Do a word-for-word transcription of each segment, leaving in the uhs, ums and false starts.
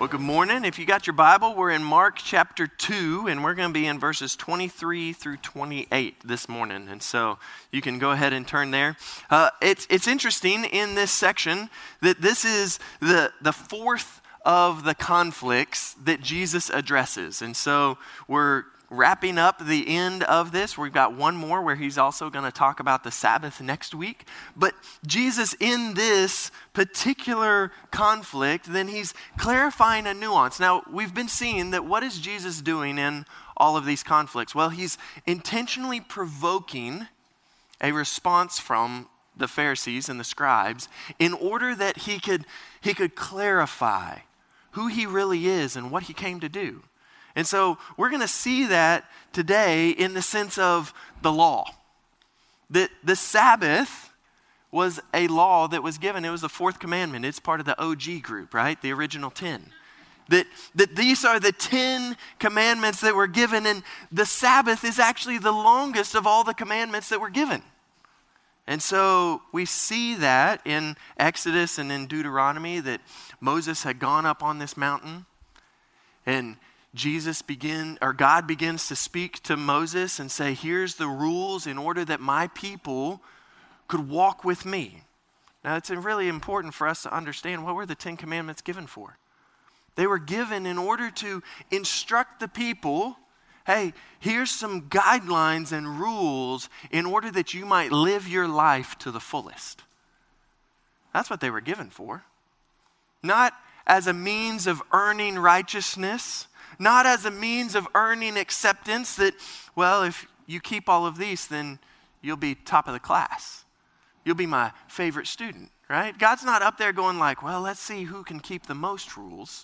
Well, good morning. If you got your Bible, we're in Mark chapter two, and we're going to be in verses twenty-three through twenty-eight this morning. And so you can go ahead and turn there. Uh, it's it's interesting in this section that this is the, the fourth of the conflicts that Jesus addresses. And so we're wrapping up the end of this. We've got one more where he's also going to talk about the Sabbath next week. But Jesus, in this particular conflict, then he's clarifying a nuance. Now, we've been seeing that what is Jesus doing in all of these conflicts? Well, he's intentionally provoking a response from the Pharisees and the scribes in order that he could, he could clarify who he really is and what he came to do. And so we're going to see that today in the sense of the law. That the Sabbath was a law that was given. It was the fourth commandment. It's part of the O G group, right? The original ten. That, that these are the ten commandments that were given, and the Sabbath is actually the longest of all the commandments that were given. And so we see that in Exodus and in Deuteronomy that Moses had gone up on this mountain, and Jesus begin, or God begins to speak to Moses and say, here's the rules in order that my people could walk with me. Now, it's really important for us to understand, what were the Ten Commandments given for? They were given in order to instruct the people, hey, here's some guidelines and rules in order that you might live your life to the fullest. That's what they were given for. Not as a means of earning righteousness, not as a means of earning acceptance that, well, if you keep all of these, then you'll be top of the class. You'll be my favorite student, right? God's not up there going like, well, let's see who can keep the most rules.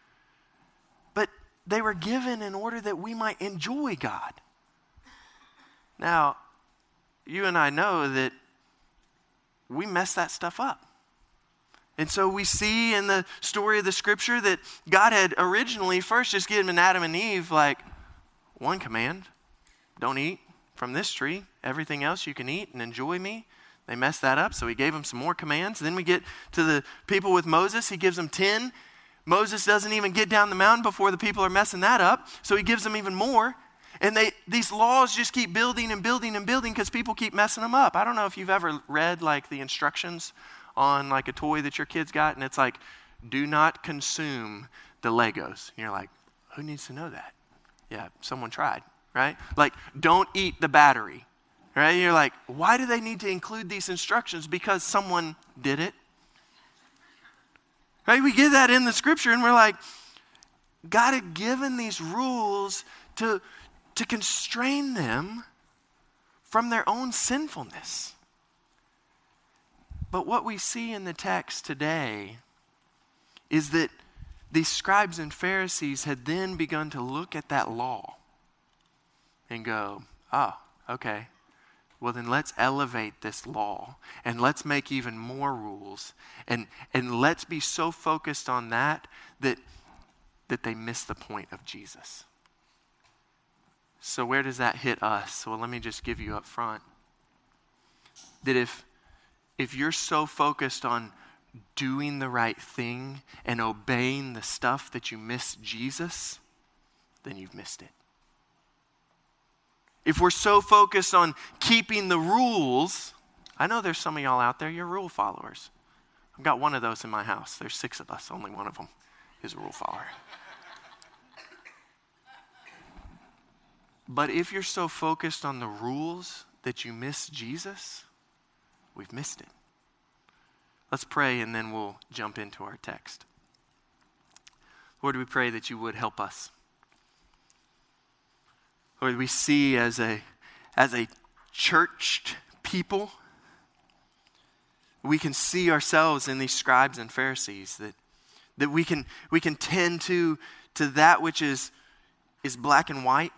But they were given in order that we might enjoy God. Now, you and I know that we mess that stuff up. And so we see in the story of the scripture that God had originally first just given Adam and Eve like one command: don't eat from this tree. Everything else you can eat and enjoy me. They messed that up, so he gave them some more commands. Then we get to the people with Moses. He gives them ten. Moses doesn't even get down the mountain before the people are messing that up, so he gives them even more. And they these laws just keep building and building and building because people keep messing them up. I don't know if you've ever read like the instructions on like a toy that your kids got, and it's like, do not consume the Legos. And you're like, who needs to know that? Yeah, someone tried, right? Like, don't eat the battery, right? And you're like, why do they need to include these instructions? Because someone did it. Right? We get that in the scripture, and we're like, God had given these rules to, to constrain them from their own sinfulness. But what we see in the text today is that these scribes and Pharisees had then begun to look at that law and go, oh, okay, well then let's elevate this law and let's make even more rules and, and let's be so focused on that, that that they miss the point of Jesus. So where does that hit us? Well, let me just give you up front that if If you're so focused on doing the right thing and obeying the stuff that you miss Jesus, then you've missed it. If we're so focused on keeping the rules, I know there's some of y'all out there, you're rule followers. I've got one of those in my house. There's six of us. Only one of them is a rule follower. But if you're so focused on the rules that you miss Jesus, we've missed it. Let's pray and then we'll jump into our text. Lord, we pray that you would help us. Lord, we see as a, as a churched people, we can see ourselves in these scribes and Pharisees, that, that we can, we can tend to, to that which is, is black and white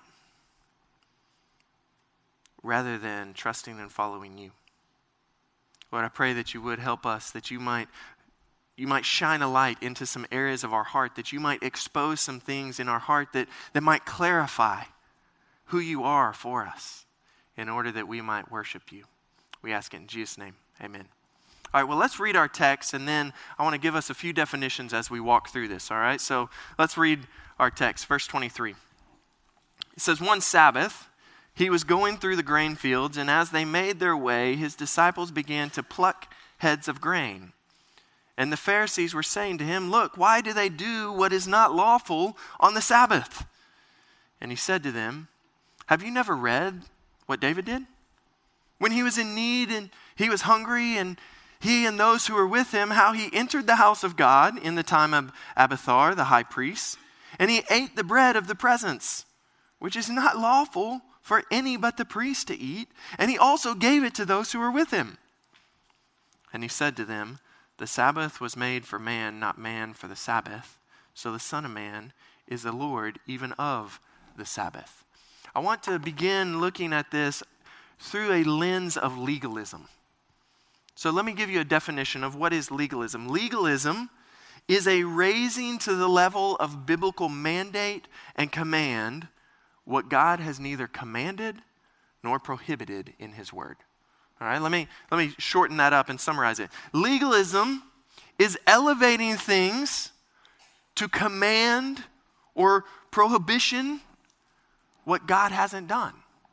rather than trusting and following you. Lord, I pray that you would help us, that you might you might shine a light into some areas of our heart, that you might expose some things in our heart that, that might clarify who you are for us in order that we might worship you. We ask it in Jesus' name. Amen. All right, well, let's read our text, and then I want to give us a few definitions as we walk through this, all right? So let's read our text, verse twenty-three. It says, one Sabbath, he was going through the grain fields, and as they made their way, his disciples began to pluck heads of grain. And the Pharisees were saying to him, look, why do they do what is not lawful on the Sabbath? And he said to them, have you never read what David did? When he was in need and he was hungry, and he and those who were with him, how he entered the house of God in the time of Abiathar, the high priest, and he ate the bread of the presence, which is not lawful for any but the priest to eat, and he also gave it to those who were with him. And he said to them, the Sabbath was made for man, not man for the Sabbath. So the Son of Man is the Lord even of the Sabbath. I want to begin looking at this through a lens of legalism. So let me give you a definition of what is legalism. Legalism is a raising to the level of biblical mandate and command what God has neither commanded nor prohibited in his word. All right, let me, let me shorten that up and summarize it. Legalism is elevating things to command or prohibition what God hasn't done.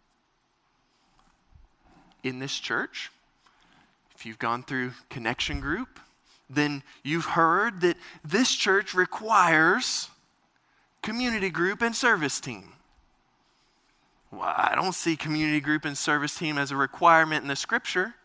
In this church, if you've gone through Connection Group, then you've heard that this church requires community group and service team. Well, I don't see community group and service team as a requirement in the scripture.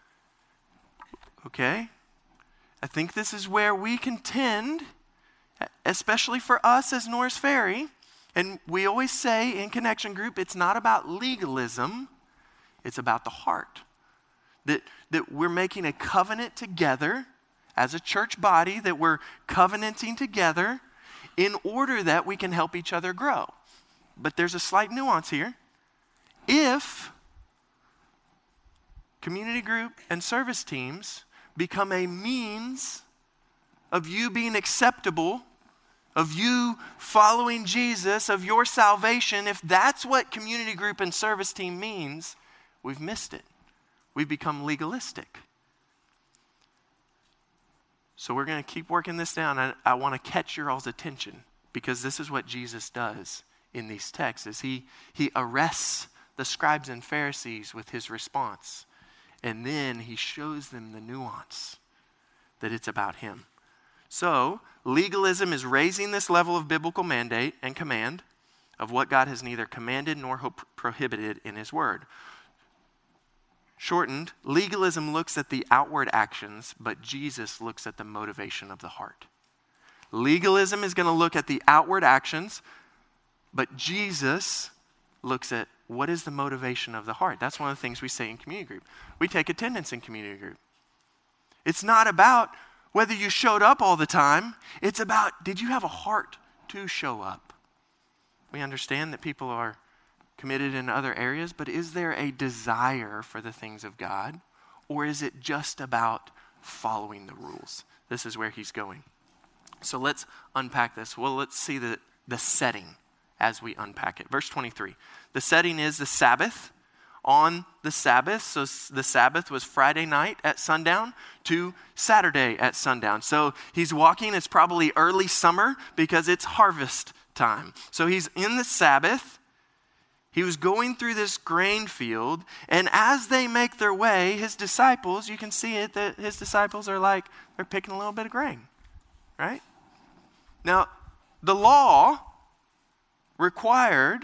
Okay? I think this is where we contend, especially for us as Norris Ferry, and we always say in Connection Group, it's not about legalism, it's about the heart. That, that we're making a covenant together as a church body, that we're covenanting together in order that we can help each other grow. But there's a slight nuance here. If community group and service teams become a means of you being acceptable, of you following Jesus, of your salvation, if that's what community group and service team means, we've missed it. We've become legalistic. So we're going to keep working this down. I, I want to catch your all's attention, because this is what Jesus does in these texts, is he, he arrests the scribes and Pharisees with his response. And then he shows them the nuance that it's about him. So legalism is raising this level of biblical mandate and command of what God has neither commanded nor ho- prohibited in his word. Shortened, legalism looks at the outward actions, but Jesus looks at the motivation of the heart. Legalism is going to look at the outward actions, but Jesus looks at what is the motivation of the heart. That's one of the things we say in community group. We take attendance in community group. It's not about whether you showed up all the time. It's about, did you have a heart to show up? We understand that people are committed in other areas, but is there a desire for the things of God, or is it just about following the rules? This is where he's going. So let's unpack this. Well, let's see the, the setting as we unpack it. Verse twenty-three. The setting is the Sabbath. On the Sabbath, so the Sabbath was Friday night at sundown to Saturday at sundown. So he's walking, it's probably early summer because it's harvest time. So he's in the Sabbath. He was going through this grain field, and as they make their way, his disciples, you can see it, that his disciples are like, they're picking a little bit of grain, right? Now, the law required,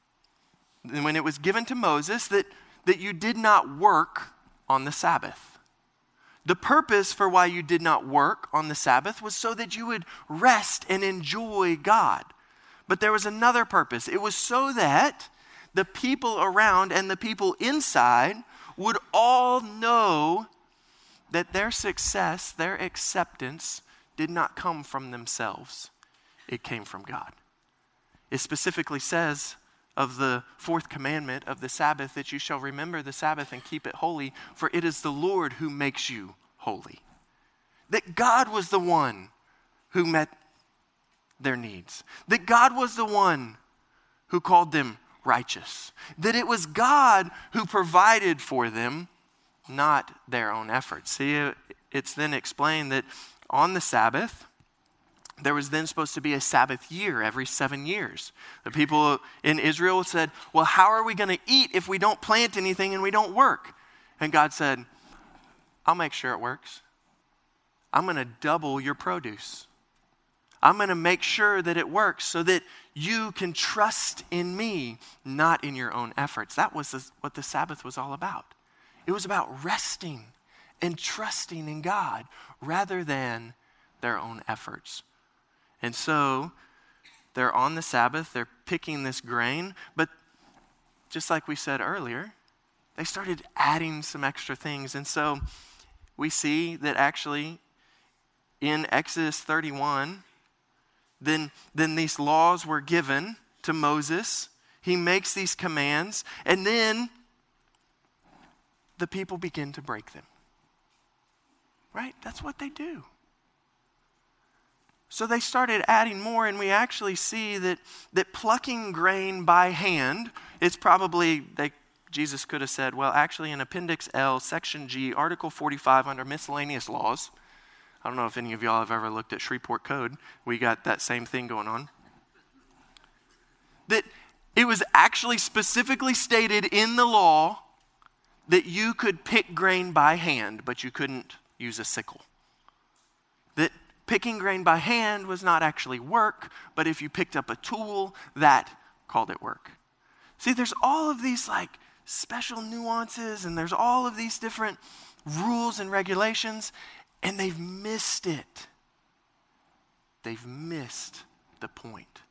when it was given to Moses, that, that you did not work on the Sabbath. The purpose for why you did not work on the Sabbath was so that you would rest and enjoy God. But there was another purpose. It was so that the people around and the people inside would all know that their success, their acceptance, did not come from themselves. It came from God. It specifically says of the fourth commandment of the Sabbath that you shall remember the Sabbath and keep it holy, for it is the Lord who makes you holy. That God was the one who met their needs. That God was the one who called them righteous. That it was God who provided for them, not their own efforts. See, it's then explained that on the Sabbath, there was then supposed to be a Sabbath year every seven years. The people in Israel said, well, how are we going to eat if we don't plant anything and we don't work? And God said, I'll make sure it works. I'm going to double your produce. I'm going to make sure that it works so that you can trust in me, not in your own efforts. That was what the Sabbath was all about. It was about resting and trusting in God rather than their own efforts. And so they're on the Sabbath, they're picking this grain, but just like we said earlier, they started adding some extra things. And so we see that actually in Exodus thirty-one, then, then these laws were given to Moses. He makes these commands, and then the people begin to break them. Right? That's what they do. So they started adding more, and we actually see that, that plucking grain by hand, it's probably, they, Jesus could have said, well, actually in Appendix L, Section G, Article forty-five under miscellaneous laws. I don't know if any of y'all have ever looked at Shreveport Code. We got that same thing going on. That it was actually specifically stated in the law that you could pick grain by hand, but you couldn't use a sickle. That picking grain by hand was not actually work, but if you picked up a tool, that called it work. See, there's all of these like special nuances, and there's all of these different rules and regulations, and they've missed it. They've missed the point.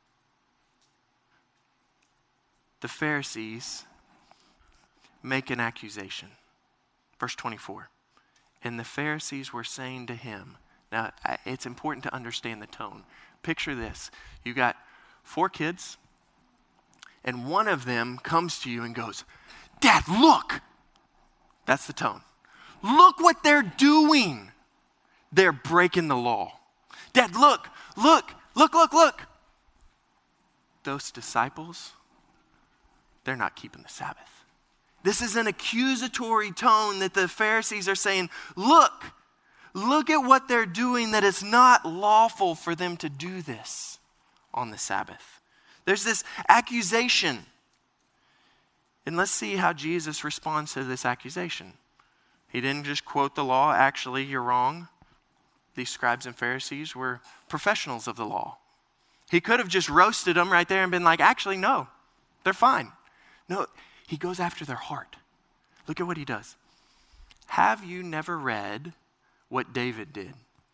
The Pharisees make an accusation. Verse twenty-four. And the Pharisees were saying to him, now it's important to understand the tone. Picture this. You got four kids, and one of them comes to you and goes, Dad, look. That's the tone. Look what they're doing. They're breaking the law. Dad, look, look, look, look, look. Those disciples, they're not keeping the Sabbath. This is an accusatory tone that the Pharisees are saying, look, look at what they're doing, that it's not lawful for them to do this on the Sabbath. There's this accusation. And let's see how Jesus responds to this accusation. He didn't just quote the law. Actually, you're wrong. These scribes and Pharisees were professionals of the law. He could have just roasted them right there and been like, actually, no, they're fine. No, he goes after their heart. Look at what he does. Have you never read what David did?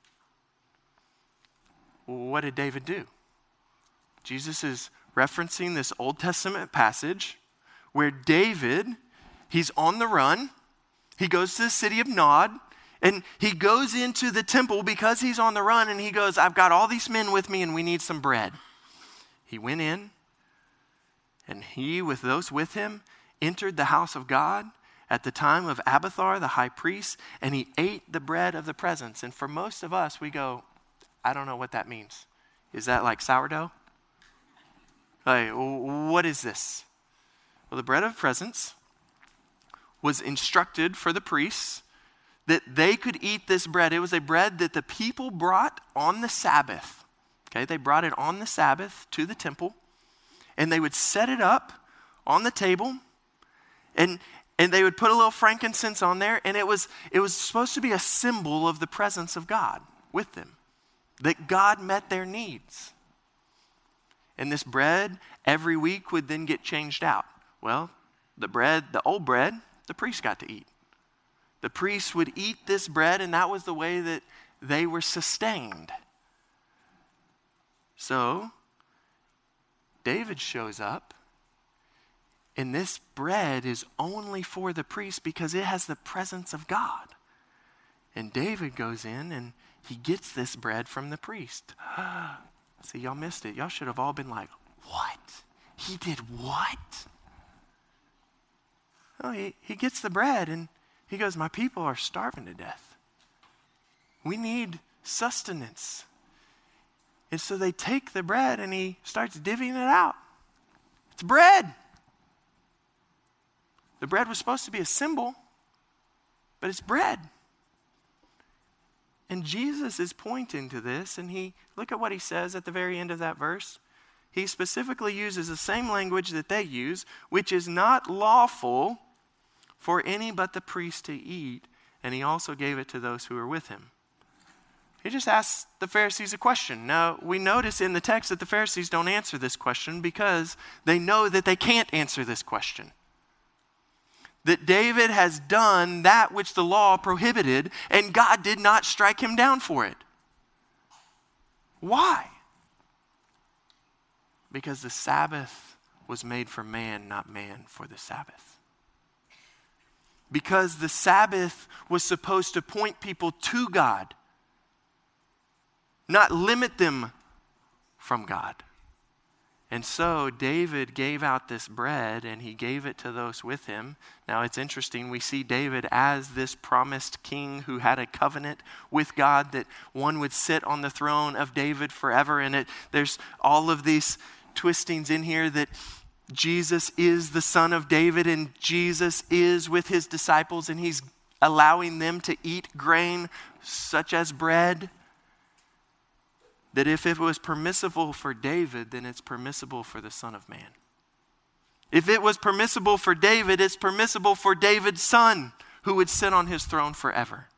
What did David do? Jesus is referencing this Old Testament passage where David, he's on the run. He goes to the city of Nod, and he goes into the temple because he's on the run, and he goes, I've got all these men with me, and we need some bread. He went in, and he, with those with him, entered the house of God at the time of Abiathar, the high priest, and he ate the bread of the presence. And for most of us, we go, I don't know what that means. Is that like sourdough? Like, what is this? Well, the bread of presence was instructed for the priests that they could eat this bread. It was a bread that the people brought on the Sabbath. Okay, they brought it on the Sabbath to the temple, and they would set it up on the table, and and they would put a little frankincense on there, and it was it was supposed to be a symbol of the presence of God with them, that God met their needs. And this bread every week would then get changed out. Well, the bread, the old bread, the priest got to eat. The priests would eat this bread, and that was the way that they were sustained. So, David shows up, and this bread is only for the priest because it has the presence of God. And David goes in, and he gets this bread from the priest. See, y'all missed it. Y'all should have all been like, what? He did what? Oh, he, he gets the bread, and he goes, my people are starving to death. We need sustenance. And so they take the bread, and he starts divvying it out. It's bread. The bread was supposed to be a symbol, but it's bread. And Jesus is pointing to this, and he look at what he says at the very end of that verse. He specifically uses the same language that they use, which is not lawful for any but the priest to eat, and he also gave it to those who were with him. He just asks the Pharisees a question. Now, we notice in the text that the Pharisees don't answer this question because they know that they can't answer this question. That David has done that which the law prohibited, and God did not strike him down for it. Why? Because the Sabbath was made for man, not man for the Sabbath. Because the Sabbath was supposed to point people to God, not limit them from God. And so David gave out this bread and he gave it to those with him. Now it's interesting, we see David as this promised king who had a covenant with God that one would sit on the throne of David forever. And it, there's all of these twistings in here that Jesus is the son of David and Jesus is with his disciples and he's allowing them to eat grain such as bread. That if it was permissible for David, then it's permissible for the Son of Man. If it was permissible for David, it's permissible for David's son, who would sit on his throne forever.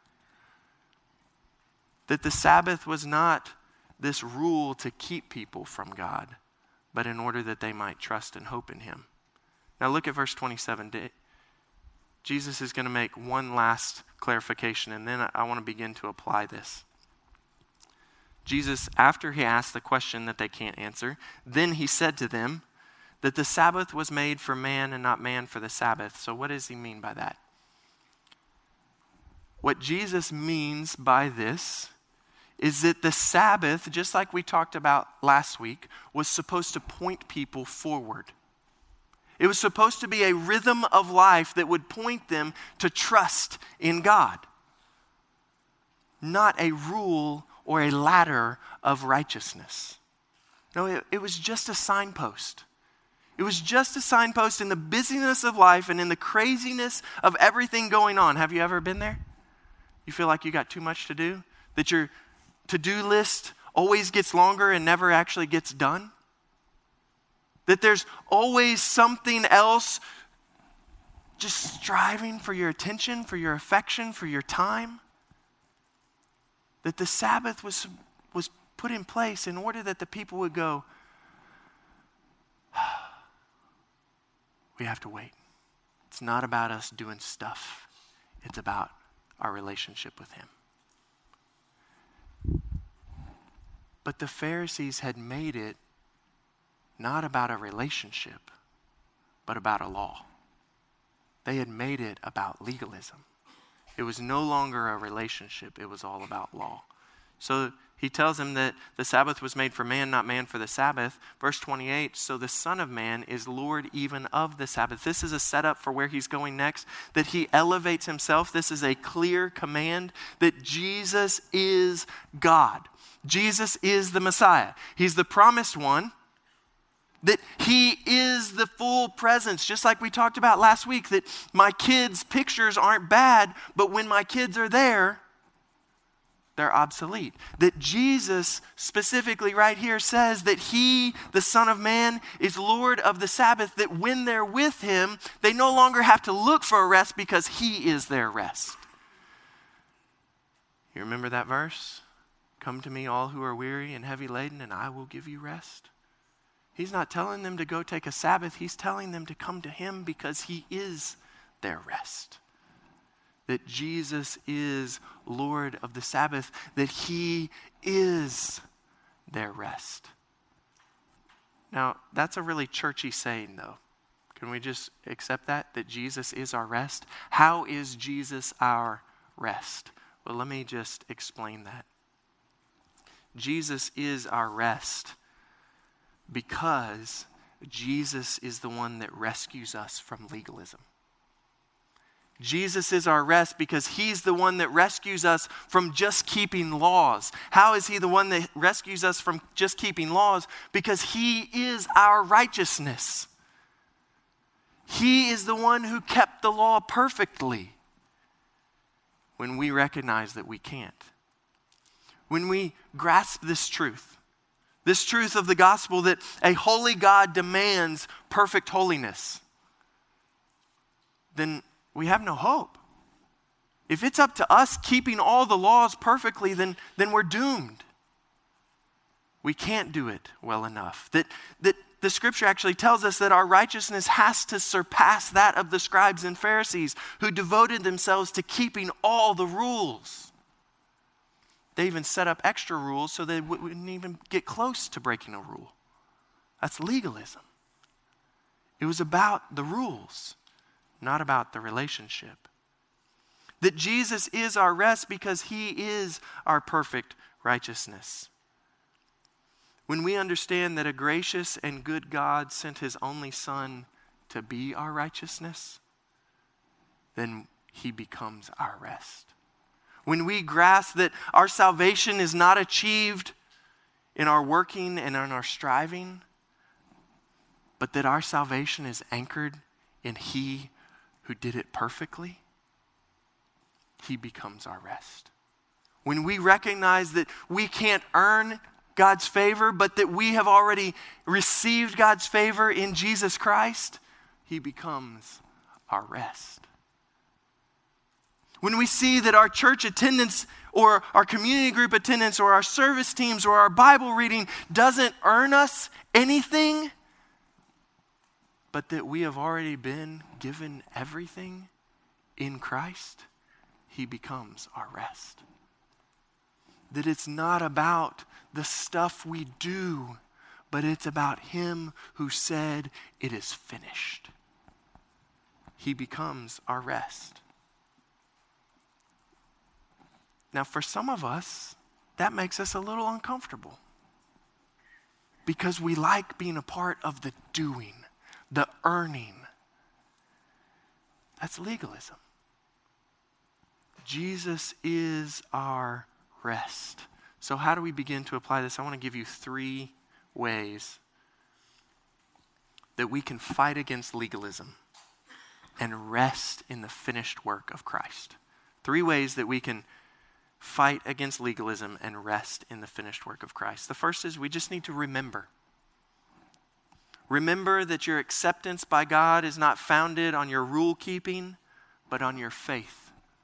That the Sabbath was not this rule to keep people from God, but in order that they might trust and hope in him. Now look at verse twenty-seven. Jesus is going to make one last clarification, and then I want to begin to apply this. Jesus, after he asked the question that they can't answer, then he said to them that the Sabbath was made for man and not man for the Sabbath. So what does he mean by that? What Jesus means by this is that the Sabbath, just like we talked about last week, was supposed to point people forward. It was supposed to be a rhythm of life that would point them to trust in God, not a rule or a ladder of righteousness. No, it, it was just a signpost. It was just a signpost in the busyness of life and in the craziness of everything going on. Have you ever been there? You feel like you got too much to do? That your to-do list always gets longer and never actually gets done? That there's always something else just striving for your attention, for your affection, for your time? That the Sabbath was, was put in place in order that the people would go, we have to wait. It's not about us doing stuff. It's about our relationship with him. But the Pharisees had made it not about a relationship, but about a law. They had made it about legalism. It was no longer a relationship. It was all about law. So he tells them that the Sabbath was made for man, not man for the Sabbath. Verse twenty-eight, so the Son of Man is Lord even of the Sabbath. This is a setup for where he's going next, that he elevates himself. This is a clear command that Jesus is God. Jesus is the Messiah. He's the promised one. That he is the full presence, just like we talked about last week, that my kids' pictures aren't bad, but when my kids are there, they're obsolete. That Jesus specifically right here says that he, the Son of Man, is Lord of the Sabbath, that when they're with him, they no longer have to look for a rest because he is their rest. You remember that verse? Come to me all who are weary and heavy laden, and I will give you rest. He's not telling them to go take a Sabbath. He's telling them to come to him because he is their rest. That Jesus is Lord of the Sabbath. That he is their rest. Now, that's a really churchy saying, though. Can we just accept that? That Jesus is our rest? How is Jesus our rest? Well, let me just explain that. Jesus is our rest because Jesus is the one that rescues us from legalism. Jesus is our rest because he's the one that rescues us from just keeping laws. How is he the one that rescues us from just keeping laws? Because he is our righteousness. He is the one who kept the law perfectly when we recognize that we can't. when we grasp this truth, this truth of the gospel that a holy God demands perfect holiness, then we have no hope. If it's up to us keeping all the laws perfectly, then, then we're doomed. We can't do it well enough. That, that the scripture actually tells us that our righteousness has to surpass that of the scribes and Pharisees who devoted themselves to keeping all the rules. They even set up extra rules so they wouldn't even get close to breaking a rule. That's legalism. It was about the rules, not about the relationship. That Jesus is our rest because he is our perfect righteousness. When we understand that a gracious and good God sent his only Son to be our righteousness, then he becomes our rest. When we grasp that our salvation is not achieved in our working and in our striving, but that our salvation is anchored in he who did it perfectly, he becomes our rest. When we recognize that we can't earn God's favor, but that we have already received God's favor in Jesus Christ, he becomes our rest. When we see that our church attendance or our community group attendance or our service teams or our Bible reading doesn't earn us anything, but that we have already been given everything in Christ, he becomes our rest. That it's not about the stuff we do, but it's about him who said it is finished. He becomes our rest. Now, for some of us, that makes us a little uncomfortable because we like being a part of the doing, the earning. That's legalism. Jesus is our rest. So how do we begin to apply this? I want to give you three ways that we can fight against legalism and rest in the finished work of Christ. Three ways that we can fight against legalism and rest in the finished work of Christ. The first is we just need to remember. Remember that your acceptance by God is not founded on your rule keeping, but on your faith.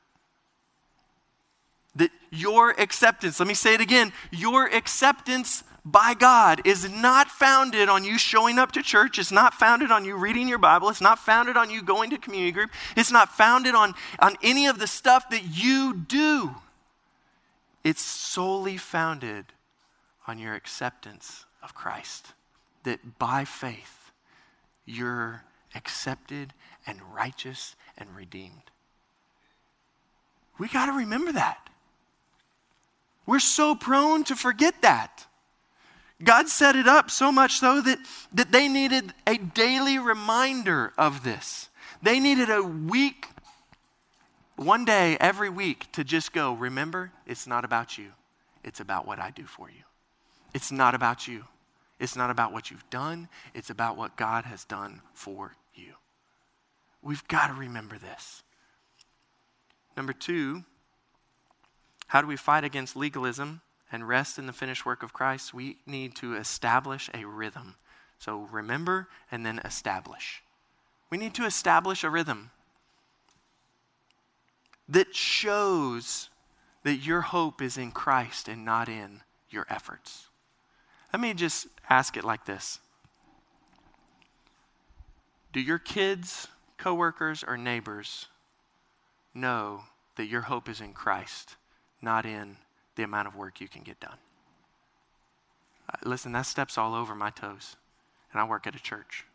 That your acceptance, let me say it again, your acceptance by God is not founded on you showing up to church. It's not founded on you reading your Bible. It's not founded on you going to community group. It's not founded on, on any of the stuff that you do. It's solely founded on your acceptance of Christ. That by faith, you're accepted and righteous and redeemed. We got to remember that. We're so prone to forget that. God set it up so much so that, that they needed a daily reminder of this. They needed a week, one day every week to just go, remember, it's not about you. It's about what I do for you. It's not about you. It's not about what you've done. It's about what God has done for you. We've got to remember this. Number two, how do we fight against legalism and rest in the finished work of Christ? We need to establish a rhythm. So remember and then establish. We need to establish a rhythm that shows that your hope is in Christ and not in your efforts. Let me just ask it like this. Do your kids, coworkers, or neighbors know that your hope is in Christ, not in the amount of work you can get done? Uh, listen, that steps all over my toes, and I work at a church.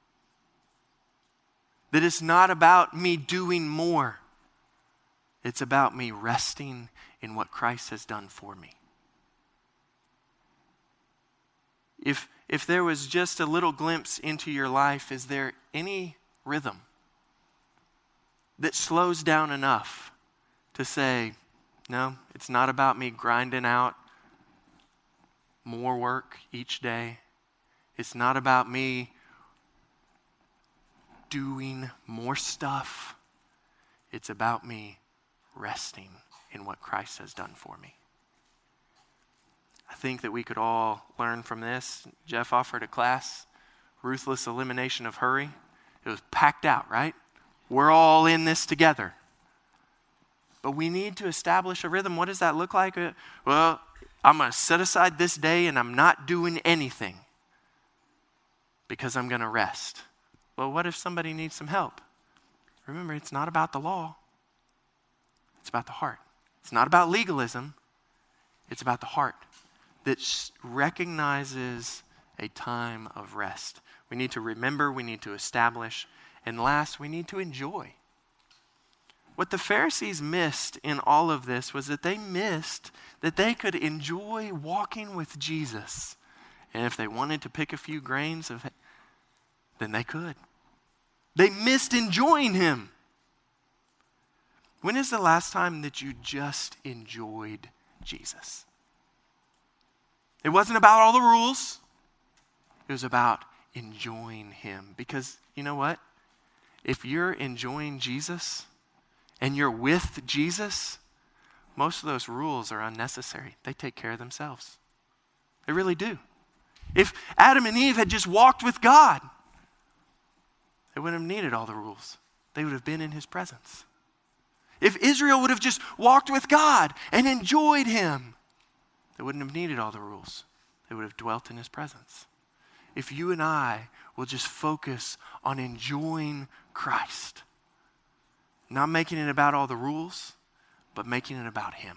That it's not about me doing more. It's about me resting in what Christ has done for me. If, if there was just a little glimpse into your life, is there any rhythm that slows down enough to say, no, it's not about me grinding out more work each day. It's not about me doing more stuff. It's about me resting in what Christ has done for me. I think that we could all learn from this. Jeff offered a class, Ruthless Elimination of Hurry. It was packed out, right? We're all in this together. But we need to establish a rhythm. What does that look like? Uh, Well, I'm going to set aside this day and I'm not doing anything because I'm going to rest. Well, what if somebody needs some help? Remember, it's not about the law. It's about the heart. It's not about legalism. It's about the heart that recognizes a time of rest. We need to remember, we need to establish, and last, we need to enjoy. What the Pharisees missed in all of this was that they missed that they could enjoy walking with Jesus. And if they wanted to pick a few grains of it, then they could. They missed enjoying him. When is the last time that you just enjoyed Jesus? It wasn't about all the rules. It was about enjoying him. Because you know what? If you're enjoying Jesus and you're with Jesus, most of those rules are unnecessary. They take care of themselves. They really do. If Adam and Eve had just walked with God, they wouldn't have needed all the rules. They would have been in his presence. If Israel would have just walked with God and enjoyed him, they wouldn't have needed all the rules. They would have dwelt in his presence. If you and I will just focus on enjoying Christ, not making it about all the rules, but making it about him,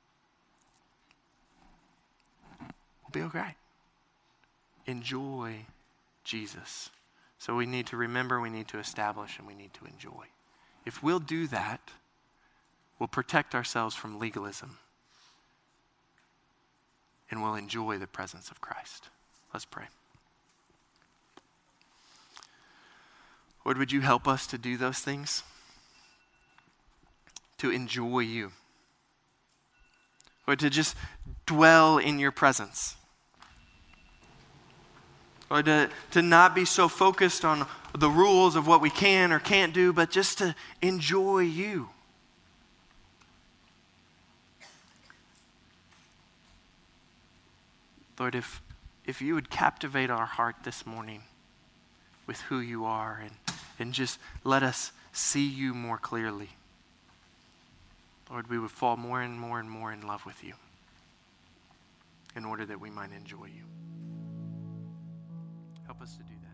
we'll be okay. Enjoy Jesus. So we need to remember, we need to establish, and we need to enjoy. If we'll do that, we'll protect ourselves from legalism. And we'll enjoy the presence of Christ. Let's pray. Lord, would you help us to do those things? To enjoy you. Or to just dwell in your presence. Or to, to not be so focused on the rules of what we can or can't do, but just to enjoy you. Lord, if, if you would captivate our heart this morning with who you are and, and just let us see you more clearly, Lord, we would fall more and more and more in love with you in order that we might enjoy you. Help us to do that.